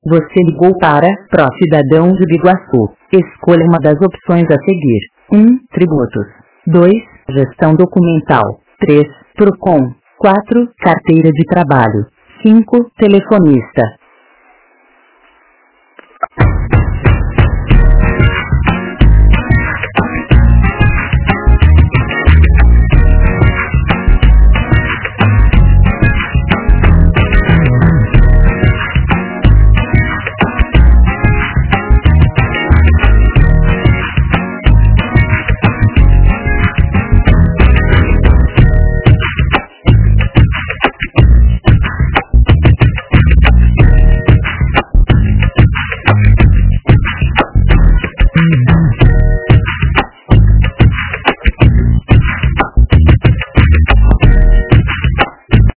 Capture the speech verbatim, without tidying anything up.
Você ligou para Pro Cidadão de Biguaçu. Escolha uma das opções a seguir. um. Tributos. dois. Gestão documental. três. Procon. quatro. Carteira de trabalho. cinco. Telefonista.